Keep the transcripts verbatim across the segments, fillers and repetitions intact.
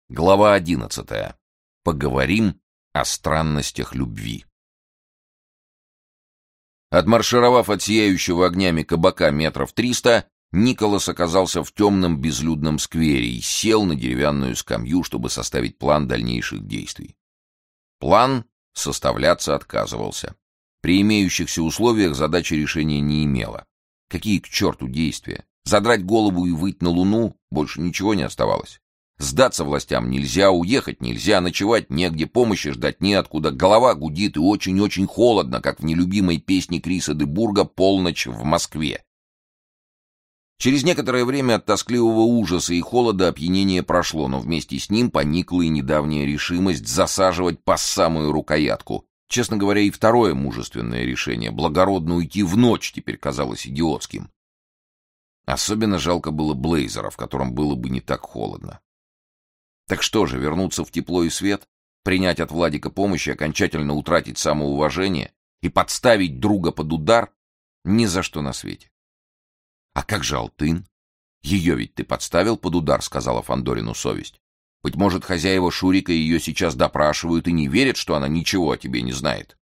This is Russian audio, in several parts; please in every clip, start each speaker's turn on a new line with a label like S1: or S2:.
S1: Глава одиннадцатая. Поговорим о странностях любви. Отмаршировав от сияющего огнями кабака метров триста, Николас оказался в темном безлюдном сквере и сел на деревянную скамью, чтобы составить план дальнейших действий. План составляться отказывался. При имеющихся условиях задача решения не имела. Какие к черту действия? Задрать голову и выйти на луну? Больше ничего не оставалось. Сдаться властям нельзя, уехать нельзя, ночевать негде, помощи ждать неоткуда, голова гудит и очень-очень холодно, как в нелюбимой песне Криса де Бурга «Полночь в Москве». Через некоторое время от тоскливого ужаса и холода опьянение прошло, но вместе с ним поникла и недавняя решимость засаживать по самую рукоятку. Честно говоря, и второе мужественное решение, благородно уйти в ночь, теперь казалось идиотским. Особенно жалко было Блейзера, в котором было бы не так холодно. Так что же, вернуться в тепло и свет, принять от Владика помощь и окончательно утратить самоуважение и подставить друга под удар? Ни за что на свете. А как же Алтын? Ее ведь ты подставил под удар, сказала Фандорину совесть. Быть может, хозяева Шурика ее сейчас допрашивают и не верят, что она ничего о тебе не знает.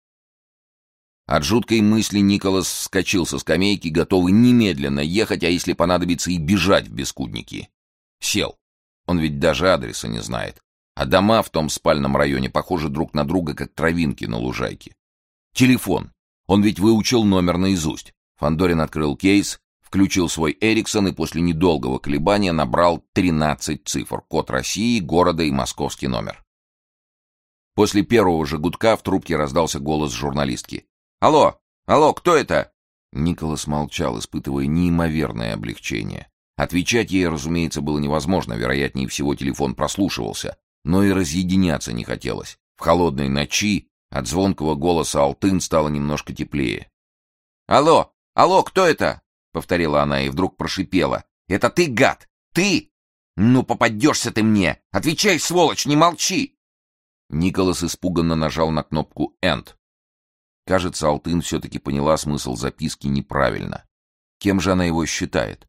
S1: От жуткой мысли Николас вскочил со скамейки, готовый немедленно ехать, а если понадобится и бежать в Бескудники. Сел. Он ведь даже адреса не знает. А дома в том спальном районе похожи друг на друга, как травинки на лужайке. Телефон. Он ведь выучил номер наизусть. Фандорин открыл кейс, включил свой Эриксон и после недолгого колебания набрал тринадцать цифр. Код России, города и московский номер. После первого же гудка в трубке раздался голос журналистки. «Алло! Алло, кто это?» Николас молчал, испытывая неимоверное облегчение. Отвечать ей, разумеется, было невозможно, вероятнее всего телефон прослушивался, но и разъединяться не хотелось. В холодной ночи от звонкого голоса Алтын стало немножко теплее. «Алло! Алло, кто это?» — повторила она и вдруг прошипела. «Это ты, гад! Ты! Ну, попадешься ты мне! Отвечай, сволочь, не молчи!» Николас испуганно нажал на кнопку «Энд». Кажется, Алтын все-таки поняла смысл записки неправильно. Кем же она его считает?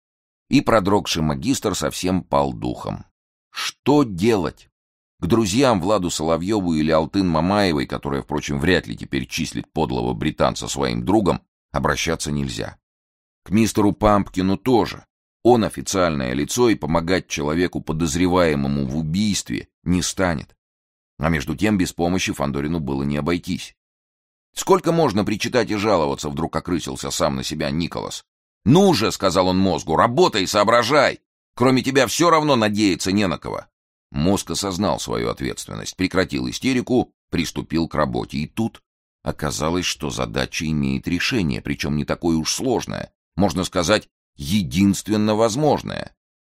S1: И продрогший магистр совсем пал духом. Что делать? К друзьям Владу Соловьеву или Алтын Мамаевой, которая, впрочем, вряд ли теперь числит подлого британца своим другом, обращаться нельзя. К мистеру Пампкину тоже. Он официальное лицо и помогать человеку, подозреваемому в убийстве, не станет. А между тем без помощи Фандорину было не обойтись. Сколько можно причитать и жаловаться, вдруг окрысился сам на себя Николас. «Ну же», — сказал он мозгу, — «работай, соображай! Кроме тебя все равно надеяться не на кого». Мозг осознал свою ответственность, прекратил истерику, приступил к работе. И тут оказалось, что задача имеет решение, причем не такое уж сложное, можно сказать, единственно возможное.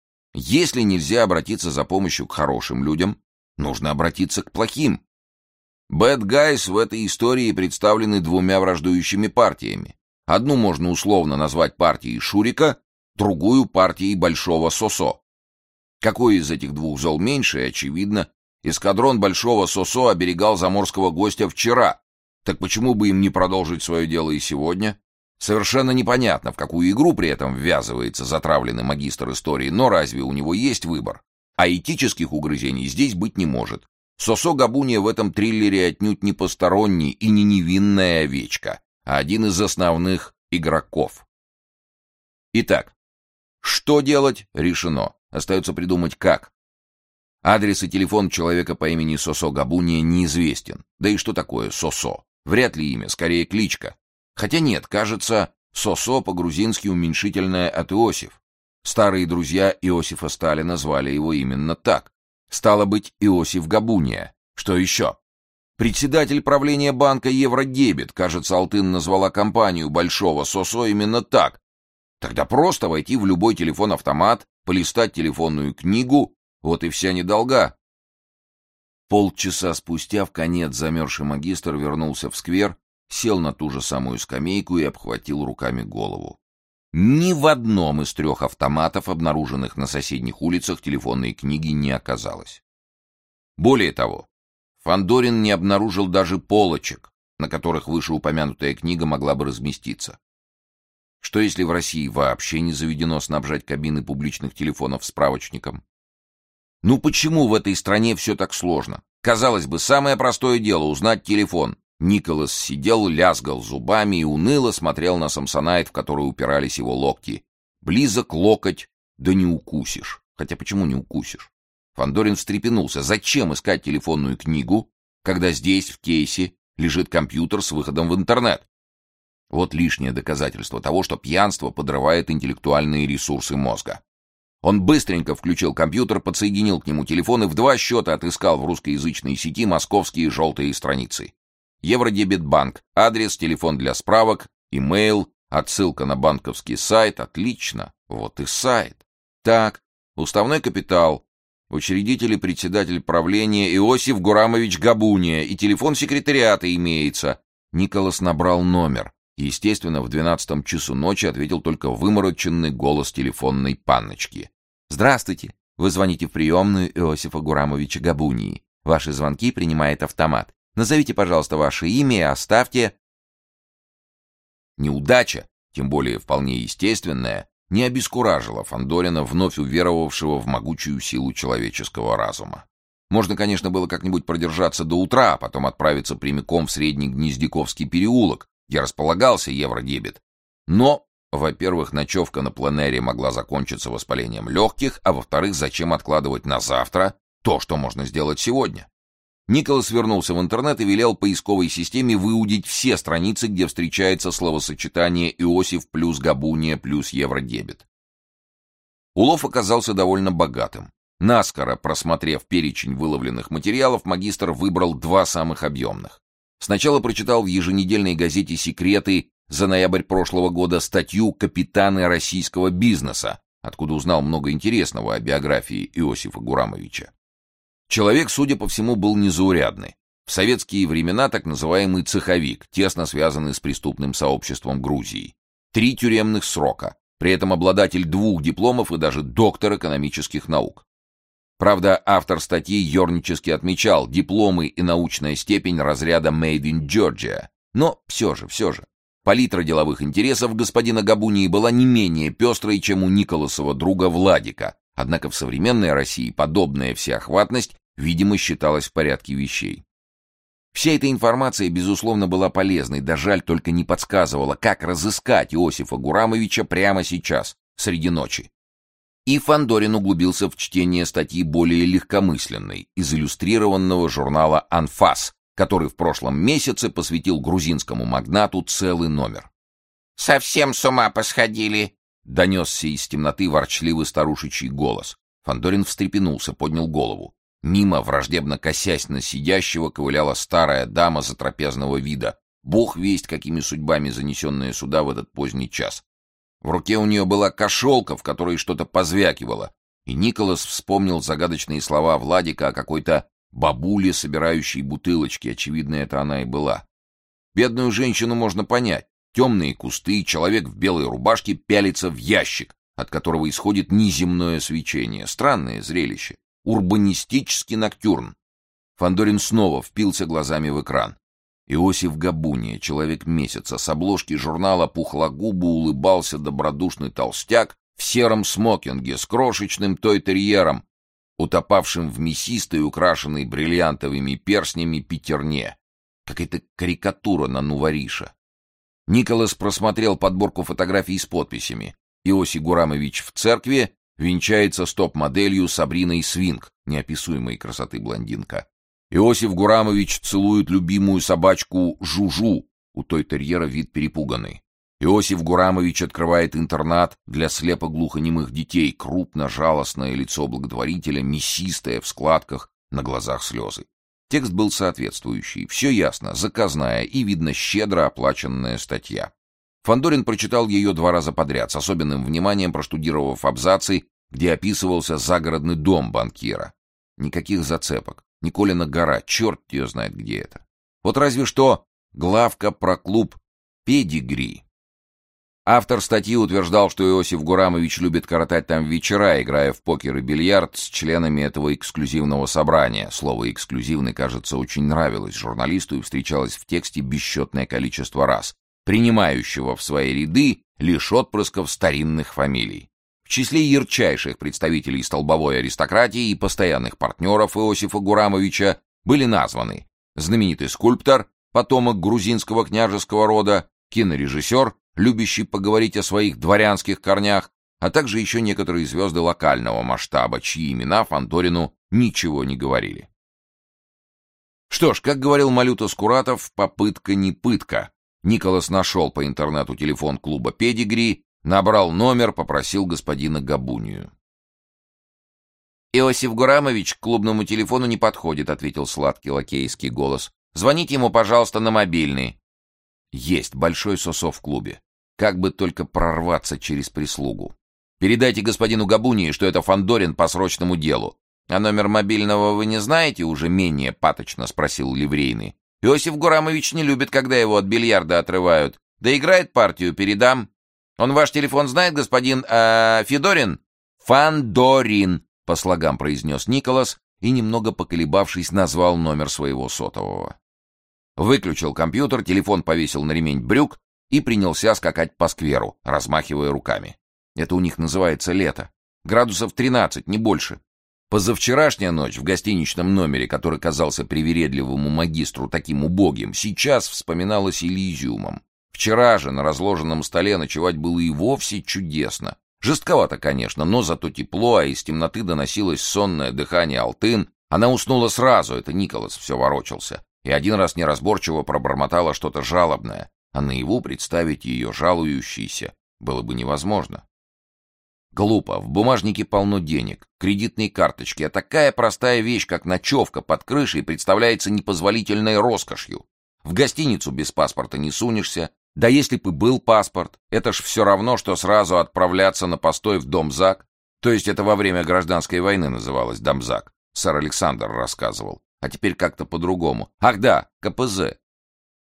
S1: Если нельзя обратиться за помощью к хорошим людям, нужно обратиться к плохим. Bad guys в этой истории представлены двумя враждующими партиями. Одну можно условно назвать партией Шурика, другую — партией Большого Сосо. Какой из этих двух зол меньше, очевидно. Эскадрон Большого Сосо оберегал заморского гостя вчера. Так почему бы им не продолжить свое дело и сегодня? Совершенно непонятно, в какую игру при этом ввязывается затравленный магистр истории, но разве у него есть выбор? А этических угрызений здесь быть не может. Сосо Габуния в этом триллере отнюдь не посторонний и не невинная овечка, а один из основных игроков. Итак, что делать, решено. Остается придумать, как. Адрес и телефон человека по имени Сосо Габуния неизвестен. Да и что такое Сосо? Вряд ли имя, скорее кличка. Хотя нет, кажется, Сосо по-грузински уменьшительное от Иосиф. Старые друзья Иосифа Сталина звали его именно так. Стало быть, Иосиф Габуния. Что еще? Председатель правления банка Евродебет, кажется, Алтын назвала компанию Большого Сосо именно так. Тогда просто войти в любой телефон-автомат, полистать телефонную книгу, вот и вся недолга. Полчаса спустя вконец замерзший магистр вернулся в сквер, сел на ту же самую скамейку и обхватил руками голову. Ни в одном из трех автоматов, обнаруженных на соседних улицах, телефонной книги не оказалось. Более того, Фандорин не обнаружил даже полочек, на которых вышеупомянутая книга могла бы разместиться. Что если в России вообще не заведено снабжать кабины публичных телефонов справочником? Ну почему в этой стране все так сложно? Казалось бы, самое простое дело — узнать телефон. Николас сидел, лязгал зубами и уныло смотрел на Самсонайт, в который упирались его локти. Близок локоть, да не укусишь. Хотя почему не укусишь? Фандорин встрепенулся. Зачем искать телефонную книгу, когда здесь, в кейсе, лежит компьютер с выходом в интернет? Вот лишнее доказательство того, что пьянство подрывает интеллектуальные ресурсы мозга. Он быстренько включил компьютер, подсоединил к нему телефон и в два счета отыскал в русскоязычной сети московские желтые страницы. Евродебетбанк, адрес, телефон для справок, имейл, отсылка на банковский сайт. Отлично, вот и сайт. Так, уставной капитал, учредитель и председатель правления Иосиф Гурамович Габуния, и телефон секретариата имеется. Николас набрал номер. Естественно, в двенадцатом часу ночи ответил только вымороченный голос телефонной панночки. «Здравствуйте. Вы звоните в приемную Иосифа Гурамовича Габунии. Ваши звонки принимает автомат. Назовите, пожалуйста, ваше имя и оставьте...» Неудача, тем более вполне естественная, не обескуражила Фандорина, вновь уверовавшего в могучую силу человеческого разума. Можно, конечно, было как-нибудь продержаться до утра, а потом отправиться прямиком в Средний Гнездяковский переулок, где располагался Евродебет. Но, во-первых, ночевка на пленэре могла закончиться воспалением легких, а во-вторых, зачем откладывать на завтра то, что можно сделать сегодня? Николас вернулся в интернет и велел поисковой системе выудить все страницы, где встречается словосочетание «Иосиф плюс Габуния плюс Евродебет». Улов оказался довольно богатым. Наскоро просмотрев перечень выловленных материалов, магистр выбрал два самых объемных. Сначала прочитал в еженедельной газете «Секреты» за ноябрь прошлого года статью «Капитаны российского бизнеса», откуда узнал много интересного о биографии Иосифа Гурамовича. Человек, судя по всему, был незаурядный. В советские времена так называемый цеховик, тесно связанный с преступным сообществом Грузии. Три тюремных срока, при этом обладатель двух дипломов и даже доктор экономических наук. Правда, автор статьи ёрнически отмечал дипломы и научная степень разряда «Made in Georgia». Но все же, все же, палитра деловых интересов господина Габунии была не менее пестрой, чем у Николасова друга Владика. Однако в современной России подобная всеохватность, видимо, считалась в порядке вещей. Вся эта информация, безусловно, была полезной, да жаль только не подсказывала, как разыскать Иосифа Гурамовича прямо сейчас, среди ночи. И Фандорин углубился в чтение статьи более легкомысленной, из иллюстрированного журнала «Анфас», который в прошлом месяце посвятил грузинскому магнату целый номер.
S2: «Совсем с ума посходили!»
S1: — донесся из темноты ворчливый старушечий голос. Фандорин встрепенулся, поднял голову. Мимо, враждебно косясь на сидящего, ковыляла старая дама затрапезного вида, бог весть какими судьбами занесенная сюда в этот поздний час. В руке у нее была кошелка, в которой что-то позвякивало, и Николас вспомнил загадочные слова Владика о какой-то бабуле, собирающей бутылочки. Очевидно, это она и была. Бедную женщину можно понять. Темные кусты, человек в белой рубашке пялится в ящик, от которого исходит неземное свечение. Странное зрелище. Урбанистический ноктюрн. Фандорин снова впился глазами в экран. Иосиф Габуния, человек месяца, с обложки журнала «Пухлогубо» улыбался добродушный толстяк в сером смокинге с крошечным той-терьером, утопавшим в мясистой, украшенной бриллиантовыми перстнями пятерне. Какая-то карикатура на Нувариша. Николас просмотрел подборку фотографий с подписями. Иосиф Гурамович в церкви, венчается с топ-моделью Сабриной Свинг, неописуемой красоты блондинка. Иосиф Гурамович целует любимую собачку Жужу, у той терьера вид перепуганный. Иосиф Гурамович открывает интернат для слепо-глухонемых детей, крупно-жалостное лицо благотворителя, мясистое в складках, на глазах слезы. Текст был соответствующий, все ясно, заказная и, видно, щедро оплаченная статья. Фандорин прочитал ее два раза подряд, с особенным вниманием проштудировав абзацы, где описывался загородный дом банкира. Никаких зацепок. Николина гора, черт ее знает, где это. Вот разве что главка про клуб «Педигри». Автор статьи утверждал, что Иосиф Гурамович любит коротать там вечера, играя в покер и бильярд с членами этого эксклюзивного собрания. Слово «эксклюзивный», кажется, очень нравилось журналисту и встречалось в тексте бесчетное количество раз, принимающего в свои ряды лишь отпрысков старинных фамилий. В числе ярчайших представителей столбовой аристократии и постоянных партнеров Иосифа Гурамовича были названы знаменитый скульптор, потомок грузинского княжеского рода, кинорежиссер, любящий поговорить о своих дворянских корнях, а также еще некоторые звезды локального масштаба, чьи имена Фандорину ничего не говорили. Что ж, как говорил Малюта Скуратов, попытка не пытка. Николас нашел по интернету телефон клуба «Педигри», набрал номер, попросил господина Габунию.
S2: «Иосиф Гурамович к клубному телефону не подходит», — ответил сладкий лакейский голос. «Звоните ему, пожалуйста, на мобильный».
S1: Есть большой сосо в клубе. Как бы только прорваться через прислугу. Передайте господину Габунии, что это Фандорин по срочному делу.
S2: «А номер мобильного вы не знаете?» — уже менее паточно спросил ливрейный. «Иосиф Гурамович не любит, когда его от бильярда отрывают. Да играет партию, передам. Он ваш телефон знает, господин э, Федорин?»
S1: «Фандорин», — по слогам произнес Николас и, немного поколебавшись, назвал номер своего сотового. Выключил компьютер, телефон повесил на ремень брюк и принялся скакать по скверу, размахивая руками. Это у них называется лето. Градусов тринадцать, не больше. Позавчерашняя ночь в гостиничном номере, который казался привередливому магистру таким убогим, сейчас вспоминалась Элизиумом. Вчера же на разложенном столе ночевать было и вовсе чудесно. Жестковато, конечно, но зато тепло, а из темноты доносилось сонное дыхание Алтын. Она уснула сразу, это Николас все ворочался, и один раз неразборчиво пробормотала что-то жалобное, а наяву представить ее жалующейся было бы невозможно. Глупо, в бумажнике полно денег, кредитные карточки, а такая простая вещь, как ночевка под крышей, представляется непозволительной роскошью. В гостиницу без паспорта не сунешься, да если бы был паспорт, это ж все равно, что сразу отправляться на постой в Домзак, то есть это во время гражданской войны называлось Домзак, сэр Александр рассказывал, а теперь как-то по-другому. Ах да, ка пэ зэ.